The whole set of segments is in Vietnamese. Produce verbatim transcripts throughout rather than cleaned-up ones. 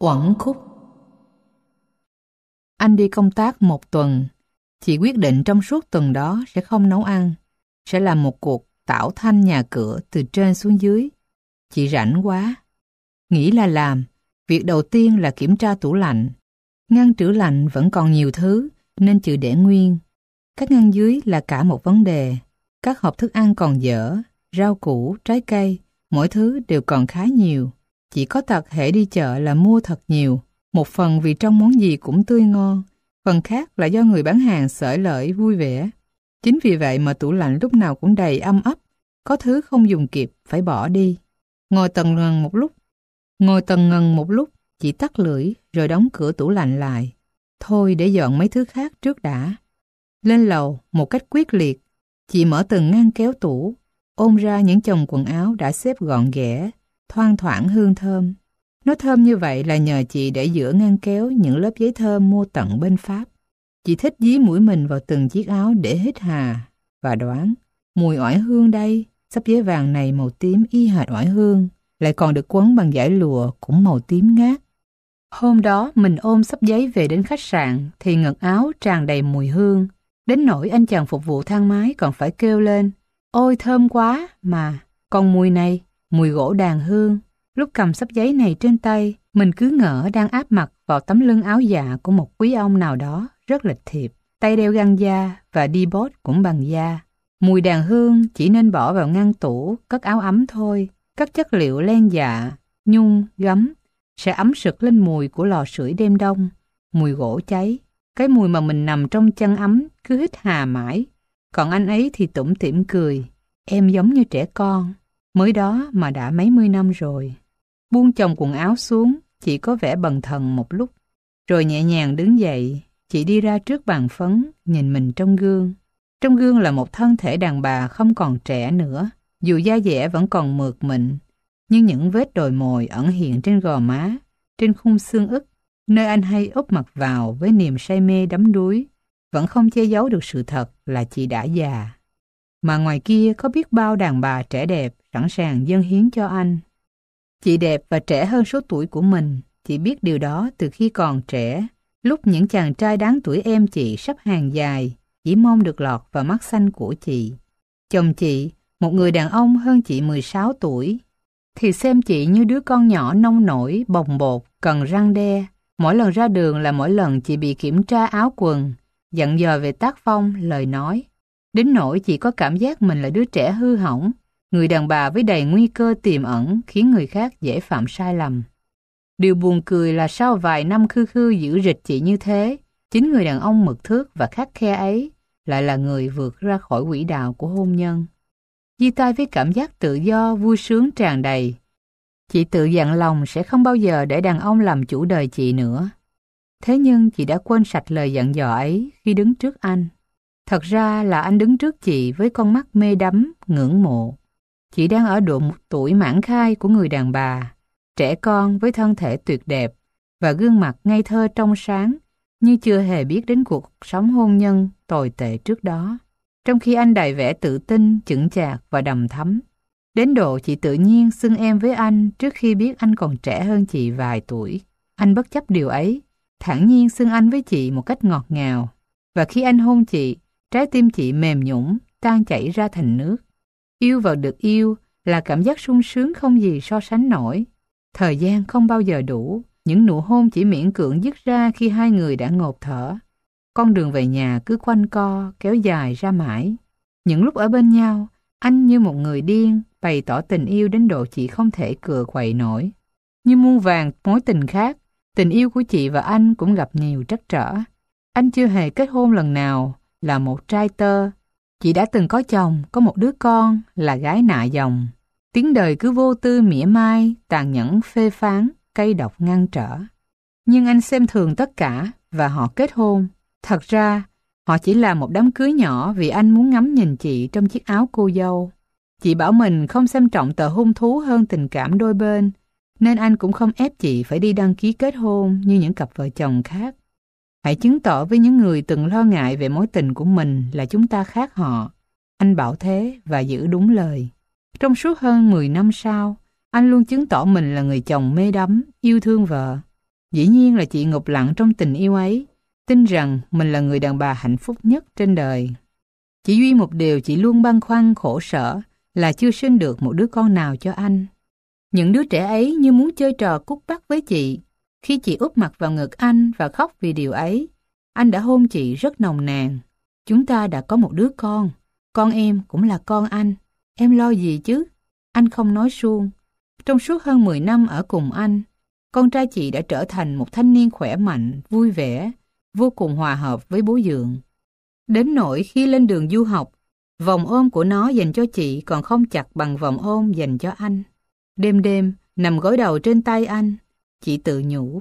Uẩn khúc. Anh đi công tác một tuần. Chị quyết định trong suốt tuần đó sẽ không nấu ăn, sẽ làm một cuộc tảo thanh nhà cửa từ trên xuống dưới. Chị rảnh quá. Nghĩ là làm. Việc đầu tiên là kiểm tra tủ lạnh. Ngăn trữ lạnh vẫn còn nhiều thứ nên chị để nguyên. Các ngăn dưới là cả một vấn đề. Các hộp thức ăn còn dở, rau củ, trái cây, mỗi thứ đều còn khá nhiều. Chỉ có tật hễ đi chợ là mua thật nhiều, một phần vì trong món gì cũng tươi ngon, phần khác là do người bán hàng xởi lởi vui vẻ. Chính vì vậy mà tủ lạnh lúc nào cũng đầy âm ấp, có thứ không dùng kịp phải bỏ đi. Ngồi tần ngần một lúc, ngồi tần ngần một lúc, chị tắt lưỡi rồi đóng cửa tủ lạnh lại. Thôi để dọn mấy thứ khác trước đã. Lên lầu một cách quyết liệt, chị mở từng ngăn kéo tủ, ôm ra những chồng quần áo đã xếp gọn ghẽ, thoang thoảng hương thơm. Nó thơm như vậy là nhờ chị để giữa ngăn kéo những lớp giấy thơm mua tận bên Pháp. Chị thích dí mũi mình vào từng chiếc áo để hít hà và đoán, mùi oải hương đây, xấp giấy vàng này màu tím y hệt oải hương, lại còn được quấn bằng dải lụa cũng màu tím ngát. Hôm đó mình ôm xấp giấy về đến khách sạn thì ngực áo tràn đầy mùi hương, đến nỗi anh chàng phục vụ thang máy còn phải kêu lên, ôi thơm quá mà, còn mùi này, mùi gỗ đàn hương. Lúc cầm xấp giấy này trên tay, mình cứ ngỡ đang áp mặt vào tấm lưng áo dạ của một quý ông nào đó rất lịch thiệp, tay đeo găng da và đi bốt cũng bằng da. Mùi đàn hương chỉ nên bỏ vào ngăn tủ, cất áo ấm thôi. Các chất liệu len dạ, nhung, gấm sẽ ấm sực lên mùi của lò sưởi đêm đông, mùi gỗ cháy. Cái mùi mà mình nằm trong chăn ấm cứ hít hà mãi. Còn anh ấy thì tủm tỉm cười, em giống như trẻ con, mới đó mà đã mấy mươi năm rồi. Buông chồng quần áo xuống, chị có vẻ bần thần một lúc. Rồi nhẹ nhàng đứng dậy, chị đi ra trước bàn phấn, nhìn mình trong gương. Trong gương là một thân thể đàn bà không còn trẻ nữa, dù da dẻ vẫn còn mượt mịn, nhưng những vết đồi mồi ẩn hiện trên gò má, trên khung xương ức, nơi anh hay úp mặt vào với niềm say mê đắm đuối, vẫn không che giấu được sự thật là chị đã già. Mà ngoài kia có biết bao đàn bà trẻ đẹp sẵn sàng dâng hiến cho anh. Chị đẹp và trẻ hơn số tuổi của mình, chị biết điều đó từ khi còn trẻ, lúc những chàng trai đáng tuổi em chị sắp hàng dài, chỉ mong được lọt vào mắt xanh của chị. Chồng chị, một người đàn ông hơn chị mười sáu tuổi, thì xem chị như đứa con nhỏ nông nổi, bồng bột, cần răn đe. Mỗi lần ra đường là mỗi lần chị bị kiểm tra áo quần, dặn dò về tác phong, lời nói. Đến nỗi chị có cảm giác mình là đứa trẻ hư hỏng, người đàn bà với đầy nguy cơ tiềm ẩn khiến người khác dễ phạm sai lầm. Điều buồn cười là sau vài năm khư khư giữ rịch chị như thế, chính người đàn ông mực thước và khắt khe ấy lại là người vượt ra khỏi quỹ đạo của hôn nhân. Chia tay với cảm giác tự do, vui sướng tràn đầy. Chị tự dặn lòng sẽ không bao giờ để đàn ông làm chủ đời chị nữa. Thế nhưng chị đã quên sạch lời dặn dò ấy khi đứng trước anh. Thật ra là anh đứng trước chị với con mắt mê đắm, ngưỡng mộ. Chị đang ở độ tuổi mãn khai của người đàn bà, trẻ con với thân thể tuyệt đẹp và gương mặt ngây thơ trong sáng, như chưa hề biết đến cuộc sống hôn nhân tồi tệ trước đó. Trong khi anh đầy vẻ tự tin, chững chạc và đằm thắm. Đến độ chị tự nhiên xưng em với anh trước khi biết anh còn trẻ hơn chị vài tuổi. Anh bất chấp điều ấy, thản nhiên xưng anh với chị một cách ngọt ngào. Và khi anh hôn chị, trái tim chị mềm nhũn, tan chảy ra thành nước. Yêu và được yêu là cảm giác sung sướng không gì so sánh nổi. Thời gian không bao giờ đủ, những nụ hôn chỉ miễn cưỡng dứt ra khi hai người đã ngộp thở. Con đường về nhà cứ quanh co, kéo dài ra mãi. Những lúc ở bên nhau, anh như một người điên, bày tỏ tình yêu đến độ chị không thể cựa quậy nổi. Như muôn vàn mối tình khác, tình yêu của chị và anh cũng gặp nhiều trắc trở. Anh chưa hề kết hôn lần nào, là một trai tơ. Chị đã từng có chồng, có một đứa con, là gái nạ dòng. Tiếng đời cứ vô tư mỉa mai, tàn nhẫn phê phán, cay độc ngăn trở. Nhưng anh xem thường tất cả và họ kết hôn. Thật ra, họ chỉ là một đám cưới nhỏ vì anh muốn ngắm nhìn chị trong chiếc áo cô dâu. Chị bảo mình không xem trọng tờ hôn thú hơn tình cảm đôi bên, nên anh cũng không ép chị phải đi đăng ký kết hôn như những cặp vợ chồng khác. Hãy chứng tỏ với những người từng lo ngại về mối tình của mình là chúng ta khác họ. Anh bảo thế và giữ đúng lời. Trong suốt hơn mười năm sau, anh luôn chứng tỏ mình là người chồng mê đắm, yêu thương vợ. Dĩ nhiên là chị ngụp lặng trong tình yêu ấy, tin rằng mình là người đàn bà hạnh phúc nhất trên đời. Chỉ duy một điều chị luôn băn khoăn khổ sở là chưa sinh được một đứa con nào cho anh. Những đứa trẻ ấy như muốn chơi trò cút bắt với chị. Khi chị úp mặt vào ngực anh và khóc vì điều ấy, anh đã hôn chị rất nồng nàn. Chúng ta đã có một đứa con, con em cũng là con anh. Em lo gì chứ? Anh không nói suông. Trong suốt hơn mười năm ở cùng anh, con trai chị đã trở thành một thanh niên khỏe mạnh, vui vẻ, vô cùng hòa hợp với bố dượng. Đến nỗi khi lên đường du học, vòng ôm của nó dành cho chị còn không chặt bằng vòng ôm dành cho anh. Đêm đêm, nằm gối đầu trên tay anh, chị tự nhủ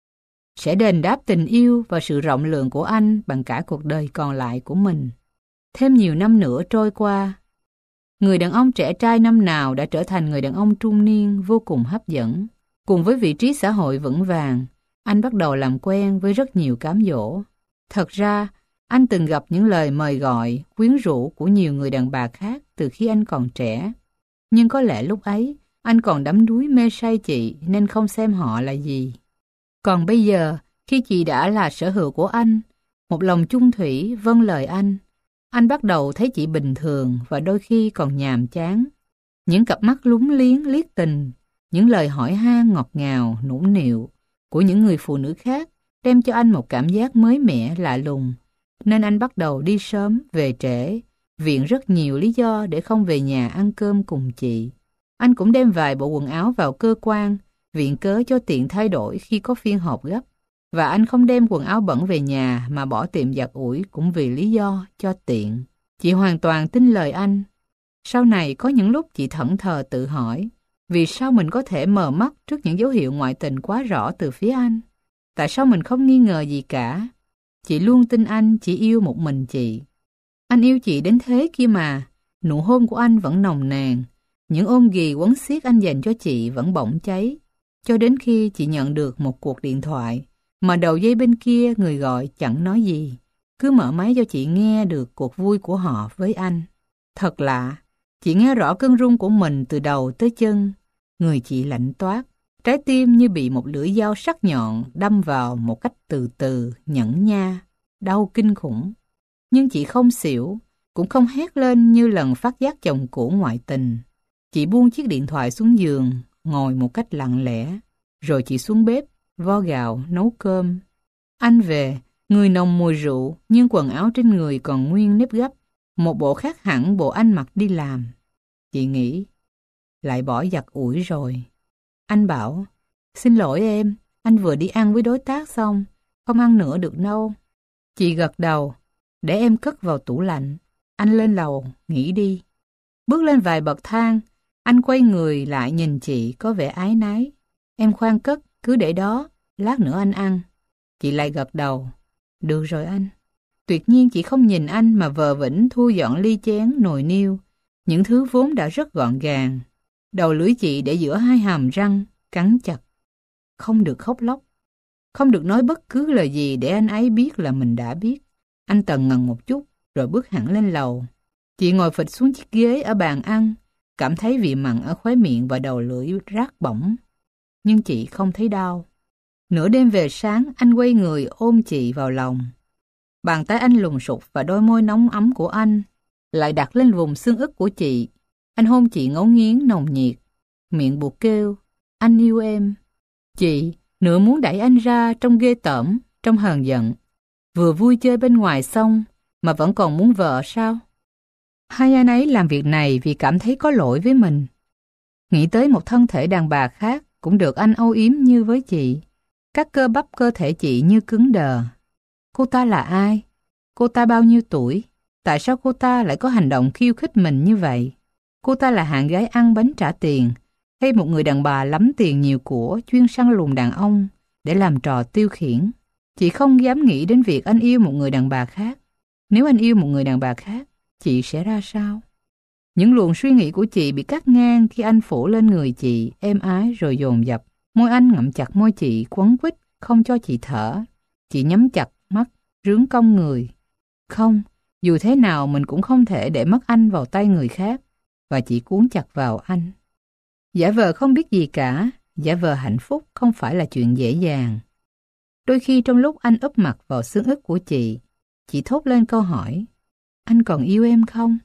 sẽ đền đáp tình yêu và sự rộng lượng của anh bằng cả cuộc đời còn lại của mình. Thêm nhiều năm nữa trôi qua, người đàn ông trẻ trai năm nào đã trở thành người đàn ông trung niên vô cùng hấp dẫn. Cùng với vị trí xã hội vững vàng, anh bắt đầu làm quen với rất nhiều cám dỗ. Thật ra, anh từng gặp những lời mời gọi, quyến rũ của nhiều người đàn bà khác từ khi anh còn trẻ. Nhưng có lẽ lúc ấy, anh còn đắm đuối mê say chị nên không xem họ là gì. Còn bây giờ, khi chị đã là sở hữu của anh, một lòng chung thủy vâng lời anh, anh bắt đầu thấy chị bình thường và đôi khi còn nhàm chán. Những cặp mắt lúng liếng liếc tình, những lời hỏi han ngọt ngào, nũng nịu của những người phụ nữ khác đem cho anh một cảm giác mới mẻ lạ lùng. Nên anh bắt đầu đi sớm, về trễ, viện rất nhiều lý do để không về nhà ăn cơm cùng chị. Anh cũng đem vài bộ quần áo vào cơ quan, viện cớ cho tiện thay đổi khi có phiên họp gấp. Và anh không đem quần áo bẩn về nhà mà bỏ tiệm giặt ủi cũng vì lý do cho tiện. Chị hoàn toàn tin lời anh. Sau này có những lúc chị thẫn thờ tự hỏi, vì sao mình có thể mờ mắt trước những dấu hiệu ngoại tình quá rõ từ phía anh? Tại sao mình không nghi ngờ gì cả? Chị luôn tin anh chỉ yêu một mình chị. Anh yêu chị đến thế kia mà, nụ hôn của anh vẫn nồng nàn, những ôm ghì quấn xiết anh dành cho chị vẫn bỏng cháy, cho đến khi chị nhận được một cuộc điện thoại, mà đầu dây bên kia người gọi chẳng nói gì, cứ mở máy cho chị nghe được cuộc vui của họ với anh. Thật lạ, chị nghe rõ cơn run của mình từ đầu tới chân, người chị lạnh toát, trái tim như bị một lưỡi dao sắc nhọn đâm vào một cách từ từ, nhẫn nha, đau kinh khủng. Nhưng chị không xỉu, cũng không hét lên như lần phát giác chồng cũ ngoại tình. Chị buông chiếc điện thoại xuống giường, ngồi một cách lặng lẽ, rồi chị xuống bếp, vo gạo, nấu cơm. Anh về, người nồng mùi rượu, nhưng quần áo trên người còn nguyên nếp gấp, một bộ khác hẳn bộ anh mặc đi làm. Chị nghĩ, lại bỏ giặt ủi rồi. Anh bảo, xin lỗi em, anh vừa đi ăn với đối tác xong, không ăn nữa được đâu. Chị gật đầu, để em cất vào tủ lạnh. Anh lên lầu, nghỉ đi. Bước lên vài bậc thang, anh quay người lại nhìn chị có vẻ áy náy. Em khoan cất, cứ để đó, lát nữa anh ăn. Chị lại gật đầu. Được rồi anh. Tuyệt nhiên chị không nhìn anh mà vờ vĩnh thu dọn ly chén, nồi niêu, những thứ vốn đã rất gọn gàng. Đầu lưỡi chị để giữa hai hàm răng, cắn chặt. Không được khóc lóc, không được nói bất cứ lời gì để anh ấy biết là mình đã biết. Anh tần ngần một chút, rồi bước hẳn lên lầu. Chị ngồi phịch xuống chiếc ghế ở bàn ăn, cảm thấy vị mặn ở khóe miệng và đầu lưỡi rát bỏng. Nhưng chị không thấy đau. Nửa đêm về sáng, anh quay người ôm chị vào lòng. Bàn tay anh lùng sục và đôi môi nóng ấm của anh lại đặt lên vùng xương ức của chị. Anh hôn chị ngấu nghiến nồng nhiệt, miệng buộc kêu, anh yêu em. Chị nửa muốn đẩy anh ra trong ghê tởm, trong hờn giận. Vừa vui chơi bên ngoài xong mà vẫn còn muốn vợ sao? Hai anh ấy làm việc này vì cảm thấy có lỗi với mình. Nghĩ tới một thân thể đàn bà khác cũng được anh âu yếm như với chị. Các cơ bắp cơ thể chị như cứng đờ. Cô ta là ai? Cô ta bao nhiêu tuổi? Tại sao cô ta lại có hành động khiêu khích mình như vậy? Cô ta là hạng gái ăn bánh trả tiền, hay một người đàn bà lắm tiền nhiều của chuyên săn lùng đàn ông để làm trò tiêu khiển? Chị không dám nghĩ đến việc anh yêu một người đàn bà khác. Nếu anh yêu một người đàn bà khác, chị sẽ ra sao? Những luồng suy nghĩ của chị bị cắt ngang khi anh phủ lên người chị, êm ái rồi dồn dập. Môi anh ngậm chặt môi chị, quấn quýt, không cho chị thở. Chị nhắm chặt mắt, rướn cong người. Không, dù thế nào mình cũng không thể để mất anh vào tay người khác. Và chị cuốn chặt vào anh. Giả vờ không biết gì cả, giả vờ hạnh phúc không phải là chuyện dễ dàng. Đôi khi trong lúc anh úp mặt vào xương ức của chị, chị thốt lên câu hỏi, anh còn yêu em không?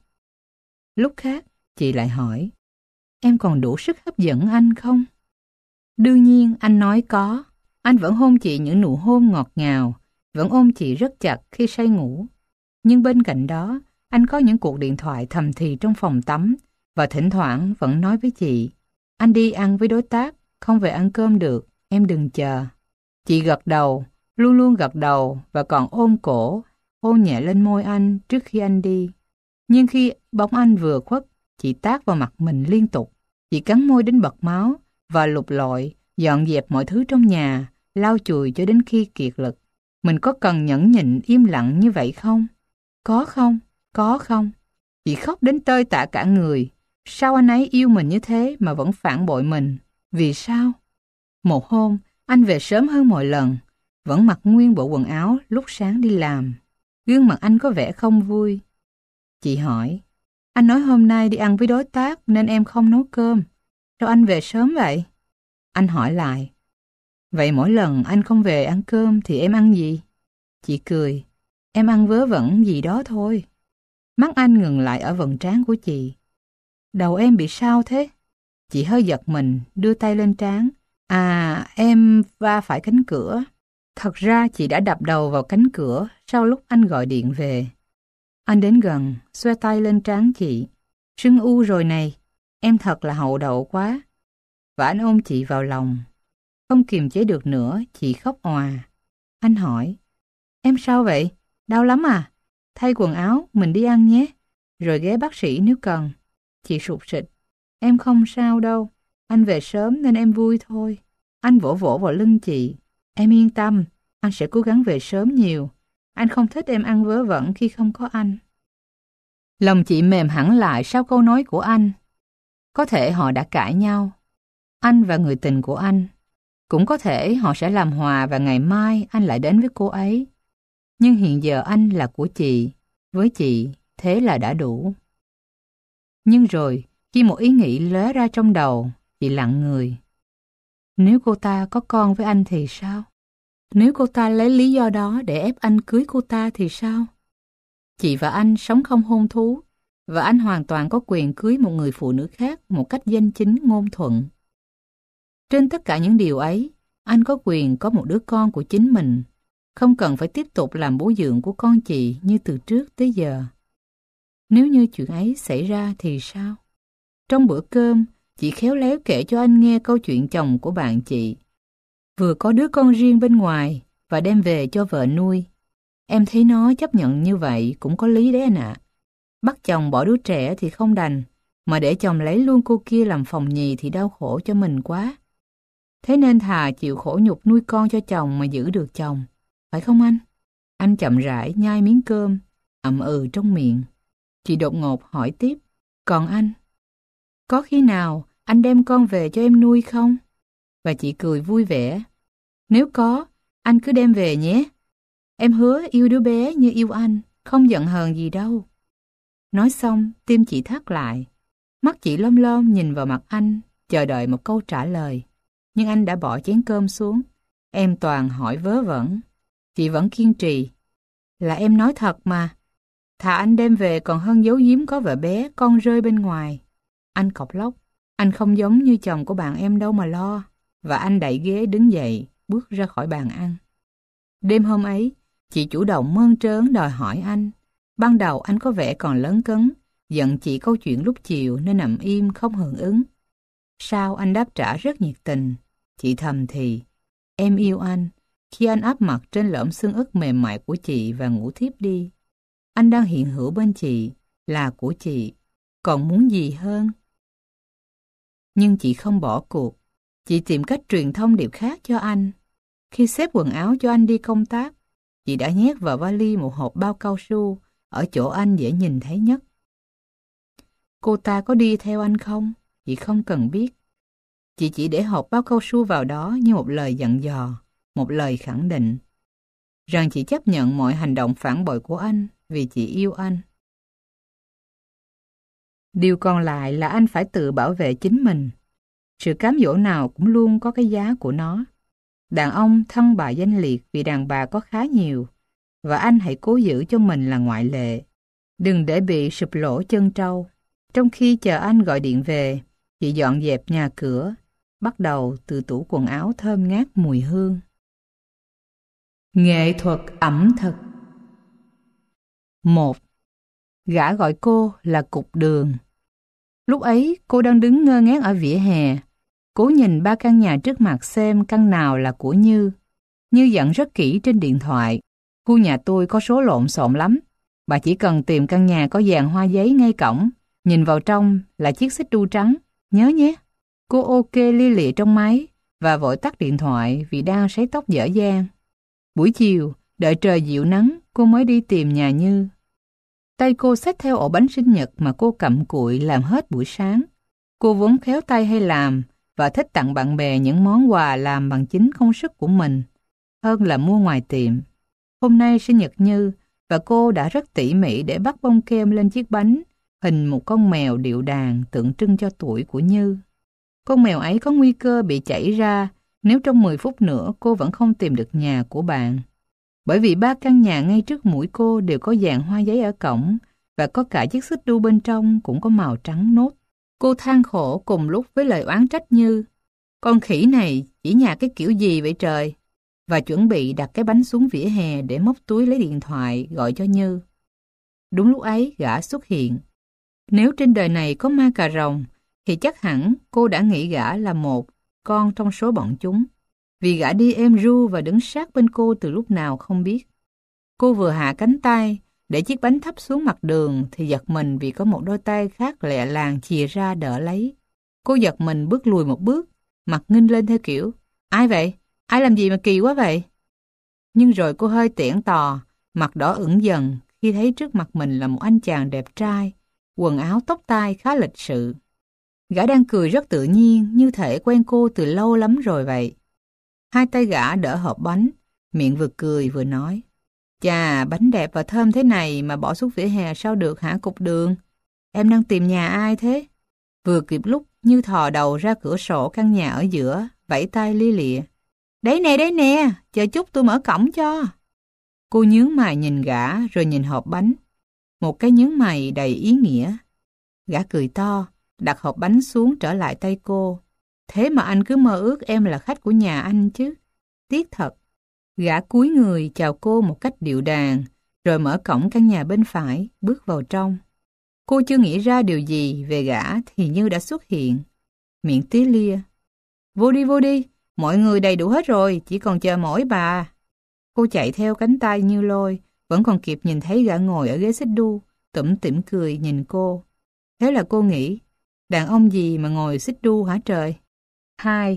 Lúc khác, chị lại hỏi, em còn đủ sức hấp dẫn anh không? Đương nhiên anh nói có. Anh vẫn hôn chị những nụ hôn ngọt ngào, vẫn ôm chị rất chặt khi say ngủ. Nhưng bên cạnh đó, anh có những cuộc điện thoại thầm thì trong phòng tắm và thỉnh thoảng vẫn nói với chị, anh đi ăn với đối tác, không về ăn cơm được, em đừng chờ. Chị gật đầu, luôn luôn gật đầu và còn ôm cổ, hôn nhẹ lên môi anh trước khi anh đi. Nhưng khi bóng anh vừa khuất, chị tát vào mặt mình liên tục. Chị cắn môi đến bật máu và lục lọi, dọn dẹp mọi thứ trong nhà, lau chùi cho đến khi kiệt lực. Mình có cần nhẫn nhịn im lặng như vậy không? Có không? Có không? Chị khóc đến tơi tả cả người. Sao anh ấy yêu mình như thế mà vẫn phản bội mình? Vì sao? Một hôm, anh về sớm hơn mọi lần, vẫn mặc nguyên bộ quần áo lúc sáng đi làm. Gương mặt anh có vẻ không vui. Chị hỏi, anh nói hôm nay đi ăn với đối tác nên em không nấu cơm. Sao anh về sớm vậy? Anh hỏi lại, vậy mỗi lần anh không về ăn cơm thì em ăn gì? Chị cười, em ăn vớ vẩn gì đó thôi. Mắt anh ngừng lại ở vầng trán của chị. Đầu em bị sao thế? Chị hơi giật mình, đưa tay lên trán. À, em va phải cánh cửa. Thật ra chị đã đập đầu vào cánh cửa sau lúc anh gọi điện về. Anh đến gần, xoa tay lên trán chị. Sưng u rồi này, em thật là hậu đậu quá. Và anh ôm chị vào lòng. Không kiềm chế được nữa, chị khóc òa. Anh hỏi, em sao vậy? Đau lắm à? Thay quần áo, mình đi ăn nhé. Rồi ghé bác sĩ nếu cần. Chị sụt sịt. Em không sao đâu. Anh về sớm nên em vui thôi. Anh vỗ vỗ vào lưng chị. Em yên tâm, anh sẽ cố gắng về sớm nhiều. Anh không thích em ăn vớ vẩn khi không có anh. Lòng chị mềm hẳn lại sau câu nói của anh. Có thể họ đã cãi nhau. Anh và người tình của anh. Cũng có thể họ sẽ làm hòa và ngày mai anh lại đến với cô ấy. Nhưng hiện giờ anh là của chị. Với chị, thế là đã đủ. Nhưng rồi, khi một ý nghĩ lóe ra trong đầu, chị lặng người. Nếu cô ta có con với anh thì sao? Nếu cô ta lấy lý do đó để ép anh cưới cô ta thì sao? Chị và anh sống không hôn thú, và anh hoàn toàn có quyền cưới một người phụ nữ khác một cách danh chính ngôn thuận. Trên tất cả những điều ấy, anh có quyền có một đứa con của chính mình, không cần phải tiếp tục làm bố dượng của con chị như từ trước tới giờ. Nếu như chuyện ấy xảy ra thì sao? Trong bữa cơm, chị khéo léo kể cho anh nghe câu chuyện chồng của bạn chị. Vừa có đứa con riêng bên ngoài và đem về cho vợ nuôi. Em thấy nó chấp nhận như vậy cũng có lý đấy anh ạ. Bắt chồng bỏ đứa trẻ thì không đành, mà để chồng lấy luôn cô kia làm phòng nhì thì đau khổ cho mình quá. Thế nên thà chịu khổ nhục nuôi con cho chồng mà giữ được chồng. Phải không anh? Anh chậm rãi nhai miếng cơm, ậm ừ trong miệng. Chị đột ngột hỏi tiếp, còn anh? Có khi nào anh đem con về cho em nuôi không? Và chị cười vui vẻ. Nếu có, anh cứ đem về nhé. Em hứa yêu đứa bé như yêu anh, không giận hờn gì đâu. Nói xong, tim chị thắt lại. Mắt chị lom lom nhìn vào mặt anh, chờ đợi một câu trả lời. Nhưng anh đã bỏ chén cơm xuống. Em toàn hỏi vớ vẩn. Chị vẫn kiên trì. Là em nói thật mà. Thà anh đem về còn hơn giấu giếm có vợ bé, con rơi bên ngoài. Anh cọc lóc. Anh không giống như chồng của bạn em đâu mà lo. Và anh đẩy ghế đứng dậy, bước ra khỏi bàn ăn. Đêm hôm ấy, chị chủ động mơn trớn đòi hỏi anh. Ban đầu anh có vẻ còn lấn cấn, giận chị câu chuyện lúc chiều nên nằm im không hưởng ứng. Sau anh đáp trả rất nhiệt tình. Chị thầm thì, em yêu anh. Khi anh áp mặt trên lõm xương ức mềm mại của chị và ngủ thiếp đi. Anh đang hiện hữu bên chị, là của chị. Còn muốn gì hơn? Nhưng chị không bỏ cuộc. Chị tìm cách truyền thông điệp khác cho anh. Khi xếp quần áo cho anh đi công tác, chị đã nhét vào vali một hộp bao cao su ở chỗ anh dễ nhìn thấy nhất. Cô ta có đi theo anh không? Chị không cần biết. Chị chỉ để hộp bao cao su vào đó như một lời dặn dò, một lời khẳng định rằng chị chấp nhận mọi hành động phản bội của anh vì chị yêu anh. Điều còn lại là anh phải tự bảo vệ chính mình. Sự cám dỗ nào cũng luôn có cái giá của nó. Đàn ông thân bà danh liệt vì đàn bà có khá nhiều, và anh hãy cố giữ cho mình là ngoại lệ. Đừng để bị sụp lỗ chân trâu. Trong khi chờ anh gọi điện về, chị dọn dẹp nhà cửa, bắt đầu từ tủ quần áo thơm ngát mùi hương. Nghệ thuật ẩm thực. Một. Gã gọi cô là cục đường. Lúc ấy cô đang đứng ngơ ngác ở vỉa hè, cố nhìn ba căn nhà trước mặt xem căn nào là của Như. Như dặn rất kỹ trên điện thoại, khu nhà tôi có số lộn xộn lắm. Bà chỉ cần tìm căn nhà có dàn hoa giấy ngay cổng, nhìn vào trong là chiếc xích đu trắng, nhớ nhé. Cô ok li lịa trong máy và vội tắt điện thoại vì đang sấy tóc dở dang. Buổi chiều, đợi trời dịu nắng, cô mới đi tìm nhà Như. Tay cô xách theo ổ bánh sinh nhật mà cô cặm cụi làm hết buổi sáng. Cô vốn khéo tay hay làm và thích tặng bạn bè những món quà làm bằng chính công sức của mình, hơn là mua ngoài tiệm. Hôm nay sinh nhật Như, và cô đã rất tỉ mỉ để bắt bông kem lên chiếc bánh, hình một con mèo điệu đàn tượng trưng cho tuổi của Như. Con mèo ấy có nguy cơ bị chảy ra nếu trong mười phút nữa cô vẫn không tìm được nhà của bạn. Bởi vì ba căn nhà ngay trước mũi cô đều có dàn hoa giấy ở cổng, và có cả chiếc xích đu bên trong cũng có màu trắng nốt. Cô than khổ cùng lúc với lời oán trách Như. Con khỉ này chỉ nhà cái kiểu gì vậy trời? Và chuẩn bị đặt cái bánh xuống vỉa hè để móc túi lấy điện thoại gọi cho Như. Đúng lúc ấy gã xuất hiện. Nếu trên đời này có ma cà rồng, thì chắc hẳn cô đã nghĩ gã là một con trong số bọn chúng. Vì gã đi êm ru và đứng sát bên cô từ lúc nào không biết. Cô vừa hạ cánh tay để chiếc bánh thấp xuống mặt đường thì giật mình vì có một đôi tay khác lẹ làng chìa ra đỡ lấy. Cô giật mình bước lùi một bước, mặt nghinh lên theo kiểu, ai vậy? Ai làm gì mà kỳ quá vậy? Nhưng rồi cô hơi tiễn tò, mặt đỏ ửng dần khi thấy trước mặt mình là một anh chàng đẹp trai, quần áo tóc tai khá lịch sự. Gã đang cười rất tự nhiên, như thể quen cô từ lâu lắm rồi vậy. Hai tay gã đỡ hộp bánh, miệng vừa cười vừa nói, chà, bánh đẹp và thơm thế này mà bỏ xuống vỉa hè sao được hả cục đường? Em đang tìm nhà ai thế? Vừa kịp lúc Như thò đầu ra cửa sổ căn nhà ở giữa, vẫy tay lia lịa. Đấy nè, đấy nè, chờ chút tôi mở cổng cho. Cô nhướng mày nhìn gã rồi nhìn hộp bánh. Một cái nhướng mày đầy ý nghĩa. Gã cười to, đặt hộp bánh xuống trở lại tay cô. Thế mà anh cứ mơ ước em là khách của nhà anh chứ. Tiếc thật. Gã cúi người chào cô một cách điệu đàng, rồi mở cổng căn nhà bên phải, bước vào trong. Cô chưa nghĩ ra điều gì về gã thì Như đã xuất hiện. Miệng tía lia. Vô đi, vô đi, mọi người đầy đủ hết rồi, chỉ còn chờ mỗi bà. Cô chạy theo cánh tay Như lôi, vẫn còn kịp nhìn thấy gã ngồi ở ghế xích đu, tủm tỉm cười nhìn cô. Thế là cô nghĩ, đàn ông gì mà ngồi xích đu hả trời? Hai.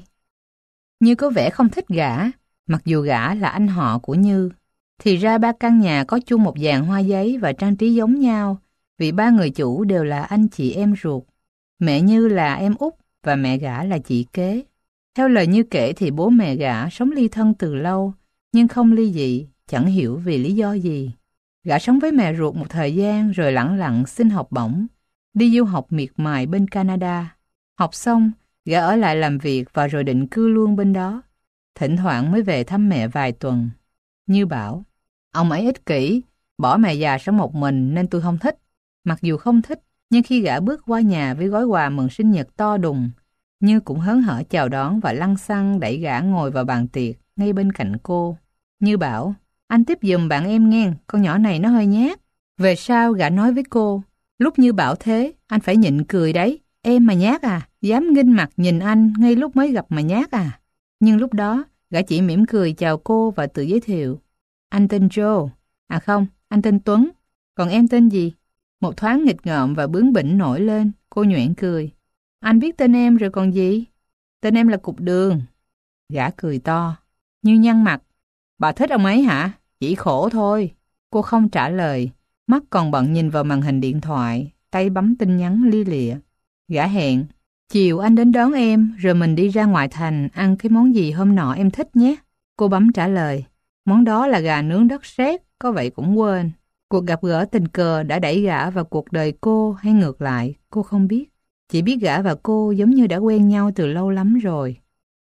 Như có vẻ không thích gã, mặc dù gã là anh họ của Như. Thì ra ba căn nhà có chung một dàn hoa giấy và trang trí giống nhau, vì ba người chủ đều là anh chị em ruột. Mẹ Như là em út và mẹ gã là chị kế. Theo lời Như kể thì bố mẹ gã sống ly thân từ lâu, nhưng không ly dị, chẳng hiểu vì lý do gì. Gã sống với mẹ ruột một thời gian rồi lẳng lặng xin học bổng, đi du học miệt mài bên Canada. Học xong, gã ở lại làm việc và rồi định cư luôn bên đó. Thỉnh thoảng mới về thăm mẹ vài tuần. Như bảo, ông ấy ích kỷ, bỏ mẹ già sống một mình nên tôi không thích. Mặc dù không thích, nhưng khi gã bước qua nhà với gói quà mừng sinh nhật to đùng, Như cũng hớn hở chào đón và lăng xăng đẩy gã ngồi vào bàn tiệc ngay bên cạnh cô. Như bảo, anh tiếp giùm bạn em nghe, con nhỏ này nó hơi nhát. Về sau gã nói với cô, lúc Như bảo thế, anh phải nhịn cười đấy. Em mà nhát à, dám nghinh mặt nhìn anh ngay lúc mới gặp mà nhát à. Nhưng lúc đó, gã chỉ mỉm cười chào cô và tự giới thiệu. Anh tên Joe. À không, anh tên Tuấn. Còn em tên gì? Một thoáng nghịch ngợm và bướng bỉnh nổi lên, cô nhoẻn cười. Anh biết tên em rồi còn gì? Tên em là Cục Đường. Gã cười to. Như nhăn mặt. Bà thích ông ấy hả? Chỉ khổ thôi. Cô không trả lời, mắt còn bận nhìn vào màn hình điện thoại, tay bấm tin nhắn li lịa. Gã hẹn. Chiều anh đến đón em, rồi mình đi ra ngoại thành ăn cái món gì hôm nọ em thích nhé. Cô bấm trả lời. Món đó là gà nướng đất sét, có vậy cũng quên. Cuộc gặp gỡ tình cờ đã đẩy gã vào cuộc đời cô hay ngược lại, cô không biết. Chỉ biết gã và cô giống như đã quen nhau từ lâu lắm rồi.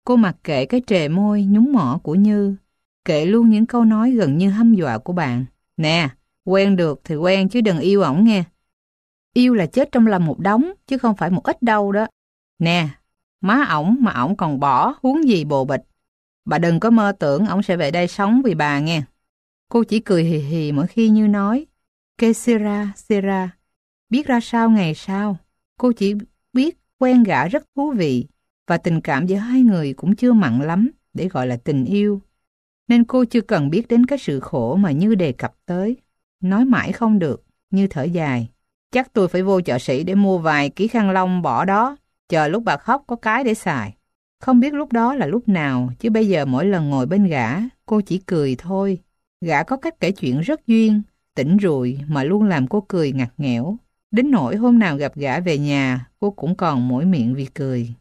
Cô mặc kệ cái trề môi nhúng mỏ của Như, kệ luôn những câu nói gần như hăm dọa của bạn. Nè, quen được thì quen chứ đừng yêu ổng nghe. Yêu là chết trong lòng một đống, chứ không phải một ít đâu đó. Nè, má ổng mà ổng còn bỏ, huống gì bồ bịch. Bà đừng có mơ tưởng ổng sẽ về đây sống vì bà nghe. Cô chỉ cười hì hì mỗi khi Như nói Que sera, sera. Biết ra sao ngày sau, cô chỉ biết quen gã rất thú vị, và tình cảm giữa hai người cũng chưa mặn lắm để gọi là tình yêu. Nên cô chưa cần biết đến cái sự khổ mà Như đề cập tới. Nói mãi không được, Như thở dài. Chắc tôi phải vô chợ sĩ để mua vài ký khăn lông bỏ đó, chờ lúc bà khóc có cái để xài. Không biết lúc đó là lúc nào, chứ bây giờ mỗi lần ngồi bên gã, cô chỉ cười thôi. Gã có cách kể chuyện rất duyên, tỉnh rùi mà luôn làm cô cười ngặt nghẽo. Đến nỗi hôm nào gặp gã về nhà, cô cũng còn mỗi miệng vì cười.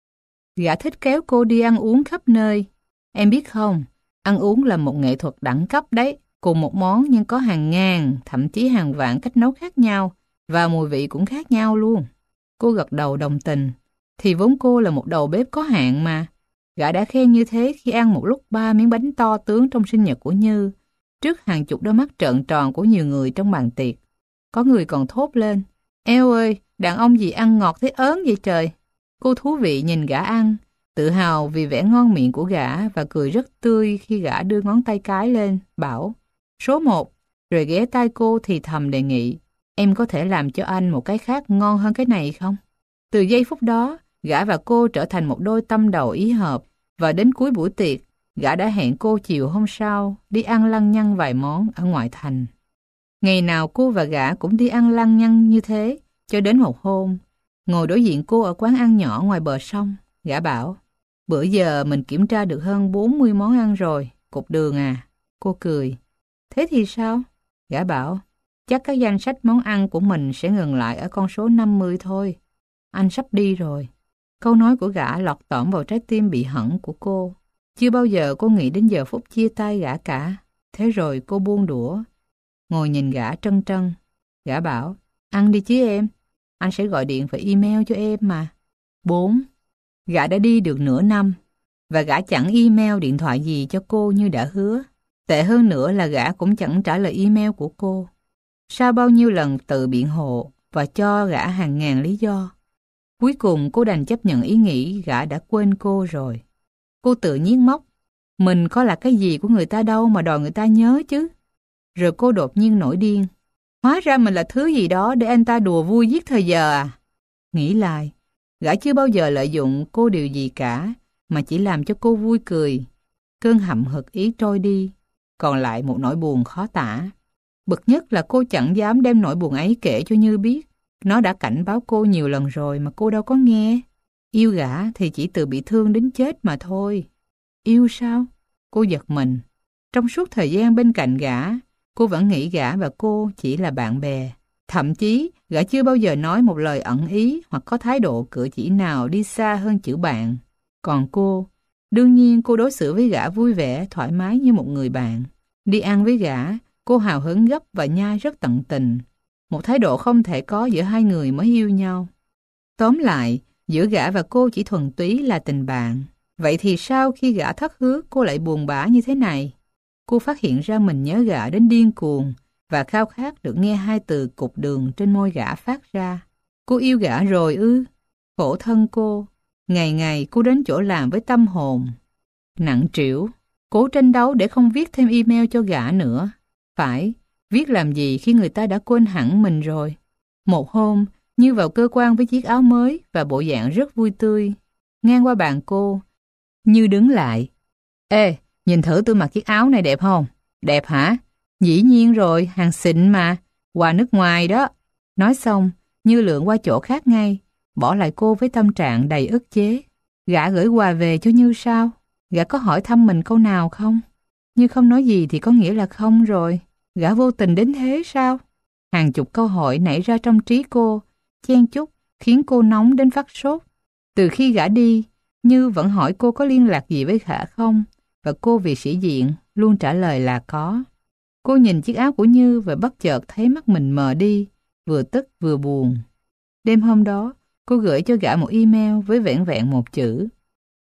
Gã thích kéo cô đi ăn uống khắp nơi. Em biết không, ăn uống là một nghệ thuật đẳng cấp đấy. Cùng một món nhưng có hàng ngàn, thậm chí hàng vạn cách nấu khác nhau, và mùi vị cũng khác nhau luôn. Cô gật đầu đồng tình. Thì vốn cô là một đầu bếp có hạn mà. Gã đã khen như thế khi ăn một lúc ba miếng bánh to tướng trong sinh nhật của Như, trước hàng chục đôi mắt trợn tròn của nhiều người trong bàn tiệc. Có người còn thốt lên, eo ơi, đàn ông gì ăn ngọt thế ớn vậy trời. Cô thú vị nhìn gã ăn, tự hào vì vẻ ngon miệng của gã và cười rất tươi khi gã đưa ngón tay cái lên, bảo, số một, rồi ghé tai cô thì thầm đề nghị, em có thể làm cho anh một cái khác ngon hơn cái này không? Từ giây phút đó, gã và cô trở thành một đôi tâm đầu ý hợp, và đến cuối buổi tiệc, gã đã hẹn cô chiều hôm sau đi ăn lăng nhăng vài món ở ngoại thành. Ngày nào cô và gã cũng đi ăn lăng nhăng như thế, cho đến một hôm, ngồi đối diện cô ở quán ăn nhỏ ngoài bờ sông, gã bảo, bữa giờ mình kiểm tra được hơn bốn mươi món ăn rồi, cục đường à. Cô cười, thế thì sao? Gã bảo, chắc các danh sách món ăn của mình sẽ ngừng lại ở con số năm mươi thôi. Anh sắp đi rồi. Câu nói của gã lọt tỏm vào trái tim bị hẫng của cô. Chưa bao giờ cô nghĩ đến giờ phút chia tay gã cả. Thế rồi cô buông đũa, ngồi nhìn gã trân trân. Gã bảo, ăn đi chứ em. Anh sẽ gọi điện và email cho em mà. Bốn. Gã đã đi được nửa năm, và gã chẳng email điện thoại gì cho cô như đã hứa. Tệ hơn nữa là gã cũng chẳng trả lời email của cô. Sau bao nhiêu lần tự biện hộ và cho gã hàng ngàn lý do, cuối cùng cô đành chấp nhận ý nghĩ gã đã quên cô rồi. Cô tự nhiên móc, mình có là cái gì của người ta đâu mà đòi người ta nhớ chứ. Rồi cô đột nhiên nổi điên. Hóa ra mình là thứ gì đó để anh ta đùa vui giết thời giờ à? Nghĩ lại, gã chưa bao giờ lợi dụng cô điều gì cả, mà chỉ làm cho cô vui cười. Cơn hậm hực ý trôi đi, còn lại một nỗi buồn khó tả. Bực nhất là cô chẳng dám đem nỗi buồn ấy kể cho Như biết. Nó đã cảnh báo cô nhiều lần rồi mà cô đâu có nghe. Yêu gã thì chỉ tự bị thương đến chết mà thôi. Yêu sao? Cô giật mình. Trong suốt thời gian bên cạnh gã, cô vẫn nghĩ gã và cô chỉ là bạn bè. Thậm chí, gã chưa bao giờ nói một lời ẩn ý hoặc có thái độ cử chỉ nào đi xa hơn chữ bạn. Còn cô, đương nhiên cô đối xử với gã vui vẻ, thoải mái như một người bạn. Đi ăn với gã, cô hào hứng gấp và nhai rất tận tình. Một thái độ không thể có giữa hai người mới yêu nhau. Tóm lại, giữa gã và cô chỉ thuần túy là tình bạn. Vậy thì sao khi gã thất hứa cô lại buồn bã như thế này? Cô phát hiện ra mình nhớ gã đến điên cuồng và khao khát được nghe hai từ cục đường trên môi gã phát ra. Cô yêu gã rồi ư? Khổ thân cô. Ngày ngày cô đến chỗ làm với tâm hồn nặng trĩu, cố tranh đấu để không viết thêm email cho gã nữa. Phải, viết làm gì khi người ta đã quên hẳn mình rồi. Một hôm, Như vào cơ quan với chiếc áo mới và bộ dạng rất vui tươi. Ngang qua bàn cô, Như đứng lại. Ê, nhìn thử tôi mặc chiếc áo này đẹp không? Đẹp hả? Dĩ nhiên rồi, hàng xịn mà, quà nước ngoài đó. Nói xong, Như lượn qua chỗ khác ngay, bỏ lại cô với tâm trạng đầy ức chế. Gã gửi quà về cho Như sao? Gã có hỏi thăm mình câu nào không? Như không nói gì thì có nghĩa là không rồi. Gã vô tình đến thế sao? Hàng chục câu hỏi nảy ra trong trí cô, chen chúc khiến cô nóng đến phát sốt. Từ khi gã đi, Như vẫn hỏi cô có liên lạc gì với gã không, và cô vì sĩ diện luôn trả lời là có. Cô nhìn chiếc áo của Như và bất chợt thấy mắt mình mờ đi, vừa tức vừa buồn. Đêm hôm đó, cô gửi cho gã một email với vẻn vẹn một chữ: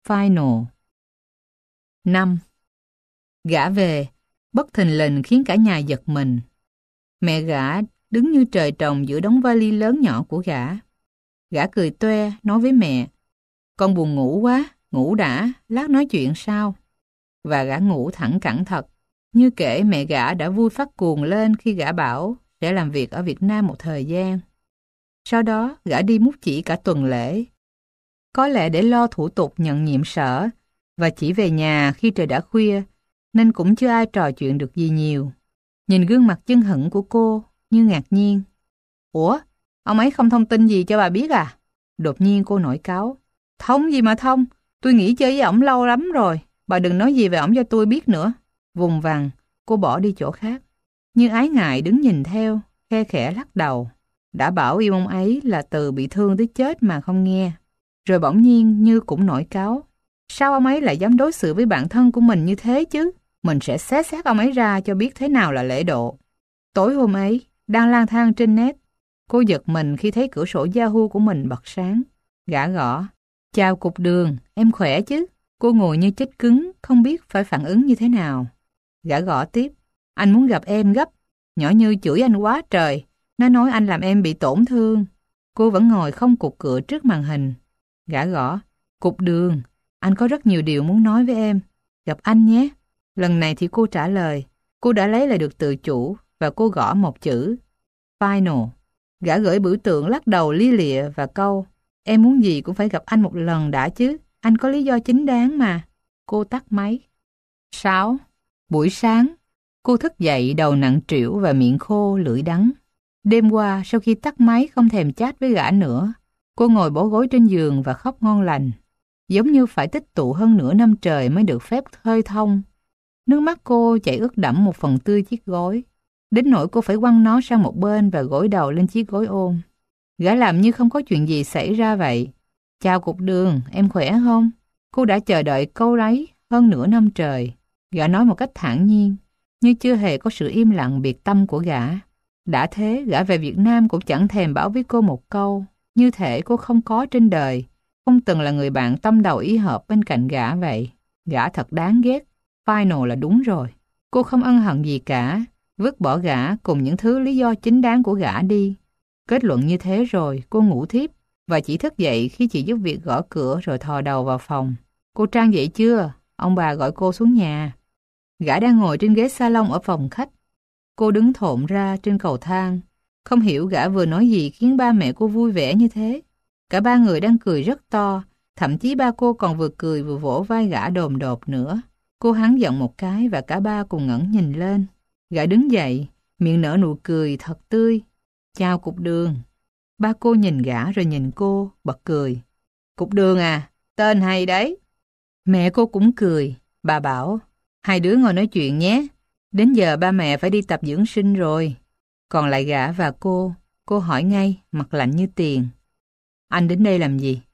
Final. năm. Gã về, bất thình lình khiến cả nhà giật mình. Mẹ gã đứng như trời trồng giữa đống vali lớn nhỏ của gã. Gã cười toe, nói với mẹ, con buồn ngủ quá, ngủ đã, lát nói chuyện sau. Và gã ngủ thẳng cẳng thật. Như kể mẹ gã đã vui phát cuồng lên khi gã bảo sẽ làm việc ở Việt Nam một thời gian. Sau đó, gã đi múc chỉ cả tuần lễ. Có lẽ để lo thủ tục nhận nhiệm sở, và chỉ về nhà khi trời đã khuya, nên cũng chưa ai trò chuyện được gì nhiều. Nhìn gương mặt chưng hửng của cô, như ngạc nhiên. Ủa, ông ấy không thông tin gì cho bà biết à? Đột nhiên cô nổi cáu. Thông gì mà thông, tôi nghỉ chơi với ổng lâu lắm rồi, bà đừng nói gì về ổng cho tôi biết nữa. Vùng vằng, cô bỏ đi chỗ khác. Như ái ngại đứng nhìn theo, khe khẽ lắc đầu. Đã bảo yêu ông ấy là từ bị thương tới chết mà không nghe. Rồi bỗng nhiên Như cũng nổi cáu. Sao ông ấy lại dám đối xử với bạn thân của mình như thế chứ? Mình sẽ xé xác ông ấy ra cho biết thế nào là lễ độ. Tối hôm ấy, đang lang thang trên net, cô giật mình khi thấy cửa sổ Yahoo của mình bật sáng. Gã gõ. Chào Cục Đường, em khỏe chứ? Cô ngồi như chết cứng, không biết phải phản ứng như thế nào. Gã gõ tiếp. Anh muốn gặp em gấp. Nhỏ Như chửi anh quá trời. Nó nói anh làm em bị tổn thương. Cô vẫn ngồi không cục cựa trước màn hình. Gã gõ. Cục Đường, anh có rất nhiều điều muốn nói với em. Gặp anh nhé. Lần này thì cô trả lời. Cô đã lấy lại được tự chủ và cô gõ một chữ. Final. Gã gửi biểu tượng lắc đầu lia lịa và câu. Em muốn gì cũng phải gặp anh một lần đã chứ. Anh có lý do chính đáng mà. Cô tắt máy. sáu. Buổi sáng, cô thức dậy đầu nặng trĩu và miệng khô lưỡi đắng. Đêm qua, sau khi tắt máy không thèm chat với gã nữa, cô ngồi bó gối trên giường và khóc ngon lành. Giống như phải tích tụ hơn nửa năm trời mới được phép khơi thông. Nước mắt cô chảy ướt đẫm một phần tư chiếc gối. Đến nỗi cô phải quăng nó sang một bên và gối đầu lên chiếc gối ôm. Gã làm như không có chuyện gì xảy ra vậy. Chào Cục Đường, em khỏe không? Cô đã chờ đợi câu ấy hơn nửa năm trời. Gã nói một cách thản nhiên, như chưa hề có sự im lặng biệt tâm của gã. Đã thế, gã về Việt Nam cũng chẳng thèm bảo với cô một câu, như thể cô không có trên đời, không từng là người bạn tâm đầu ý hợp bên cạnh gã vậy. Gã thật đáng ghét. Final là đúng rồi. Cô không ân hận gì cả, vứt bỏ gã cùng những thứ lý do chính đáng của gã đi. Kết luận như thế rồi, cô ngủ thiếp và chỉ thức dậy khi chị giúp việc gõ cửa rồi thò đầu vào phòng. Cô Trang dậy chưa? Ông bà gọi cô xuống nhà. Gã đang ngồi trên ghế salon ở phòng khách. Cô đứng thộn ra trên cầu thang. Không hiểu gã vừa nói gì khiến ba mẹ cô vui vẻ như thế. Cả ba người đang cười rất to, thậm chí ba cô còn vừa cười vừa vỗ vai gã đồm đột nữa. Cô hắn giọng một cái và cả ba cùng ngẩng nhìn lên. Gã đứng dậy, miệng nở nụ cười thật tươi. Chào Cục Đường. Ba cô nhìn gã rồi nhìn cô, bật cười. Cục Đường à, tên hay đấy. Mẹ cô cũng cười. Bà bảo, hai đứa ngồi nói chuyện nhé. Đến giờ ba mẹ phải đi tập dưỡng sinh rồi. Còn lại gã và cô, cô hỏi ngay, mặt lạnh như tiền. Anh đến đây làm gì?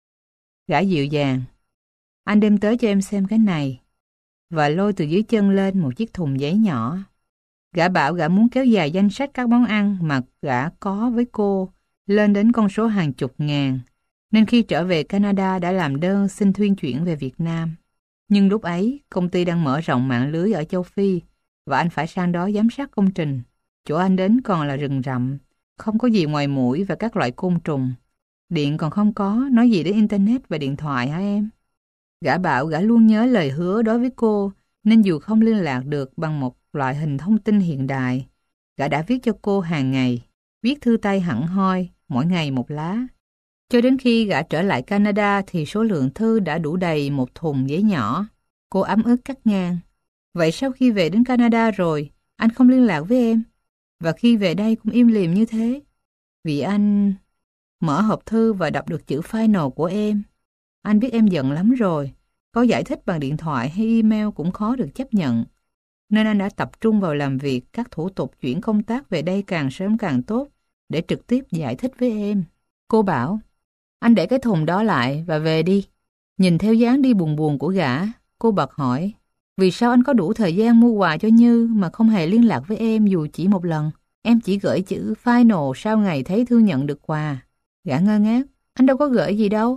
Gã dịu dàng. Anh đem tới cho em xem cái này. Và lôi từ dưới chân lên một chiếc thùng giấy nhỏ. Gã bảo gã muốn kéo dài danh sách các món ăn mà gã có với cô lên đến con số hàng chục ngàn. Nên khi trở về Canada đã làm đơn xin thuyên chuyển về Việt Nam. Nhưng lúc ấy, công ty đang mở rộng mạng lưới ở châu Phi và anh phải sang đó giám sát công trình. Chỗ anh đến còn là rừng rậm, không có gì ngoài muỗi và các loại côn trùng. Điện còn không có, nói gì đến Internet và điện thoại hả em? Gã bảo gã luôn nhớ lời hứa đối với cô, nên dù không liên lạc được bằng một loại hình thông tin hiện đại, gã đã viết cho cô hàng ngày, viết thư tay hẳn hoi, mỗi ngày một lá. Cho đến khi gã trở lại Canada thì số lượng thư đã đủ đầy một thùng giấy nhỏ. Cô ấm ức cắt ngang. Vậy sau khi về đến Canada rồi, anh không liên lạc với em? Và khi về đây cũng im lìm như thế? Vì anh mở hộp thư và đọc được chữ final của em. Anh biết em giận lắm rồi. Có giải thích bằng điện thoại hay email cũng khó được chấp nhận. Nên anh đã tập trung vào làm việc các thủ tục chuyển công tác về đây càng sớm càng tốt để trực tiếp giải thích với em. Cô bảo, anh để cái thùng đó lại và về đi. Nhìn theo dáng đi buồn buồn của gã, cô bật hỏi, vì sao anh có đủ thời gian mua quà cho Như mà không hề liên lạc với em dù chỉ một lần? Em chỉ gửi chữ final sau ngày thấy thư nhận được quà. Gã ngơ ngác, anh đâu có gửi gì đâu.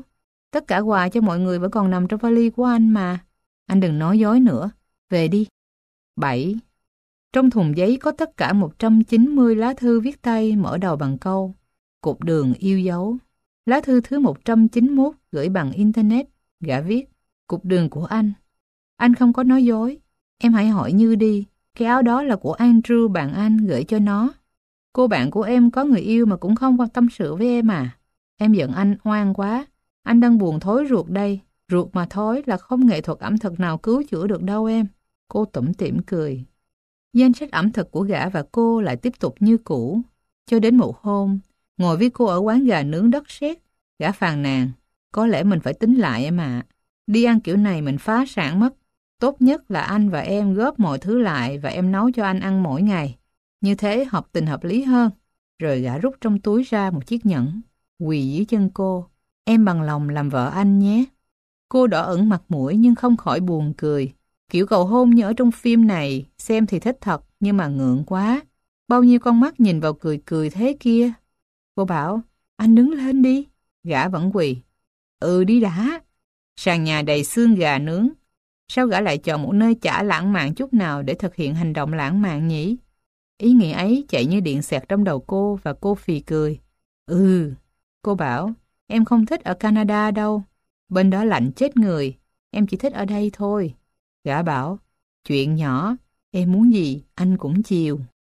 Tất cả quà cho mọi người vẫn còn nằm trong vali của anh mà. Anh đừng nói dối nữa. Về đi. bảy. Trong thùng giấy có tất cả một trăm chín mươi lá thư viết tay mở đầu bằng câu Cục đường yêu dấu. Lá thư thứ một trăm chín mươi mốt gửi bằng Internet. Gã viết Cục đường của anh. Anh không có nói dối. Em hãy hỏi Như đi. Cái áo đó là của Andrew bạn anh gửi cho nó. Cô bạn của em có người yêu mà cũng không quan tâm sự với em à. Em giận anh oan quá. Anh đang buồn thối ruột đây. Ruột mà thối là không nghệ thuật ẩm thực nào cứu chữa được đâu em. Cô tủm tỉm cười. Danh sách ẩm thực của gã và cô lại tiếp tục như cũ. Cho đến một hôm, ngồi với cô ở quán gà nướng đất sét, gã phàn nàn. Có lẽ mình phải tính lại em ạ. Đi ăn kiểu này mình phá sản mất. Tốt nhất là anh và em góp mọi thứ lại và em nấu cho anh ăn mỗi ngày. Như thế hợp tình hợp lý hơn. Rồi gã rút trong túi ra một chiếc nhẫn, quỳ dưới chân cô. Em bằng lòng làm vợ anh nhé. Cô đỏ ửng mặt mũi nhưng không khỏi buồn cười. Kiểu cầu hôn như ở trong phim này, xem thì thích thật nhưng mà ngượng quá. Bao nhiêu con mắt nhìn vào cười cười thế kia. Cô bảo, anh đứng lên đi. Gã vẫn quỳ. Ừ đi đã. Sàn nhà đầy xương gà nướng. Sao gã lại chọn một nơi chả lãng mạn chút nào để thực hiện hành động lãng mạn nhỉ? Ý nghĩ ấy chạy như điện xẹt trong đầu cô và cô phì cười. Ừ, cô bảo, em không thích ở Canada đâu. Bên đó lạnh chết người, em chỉ thích ở đây thôi. Gã bảo, chuyện nhỏ, em muốn gì anh cũng chiều.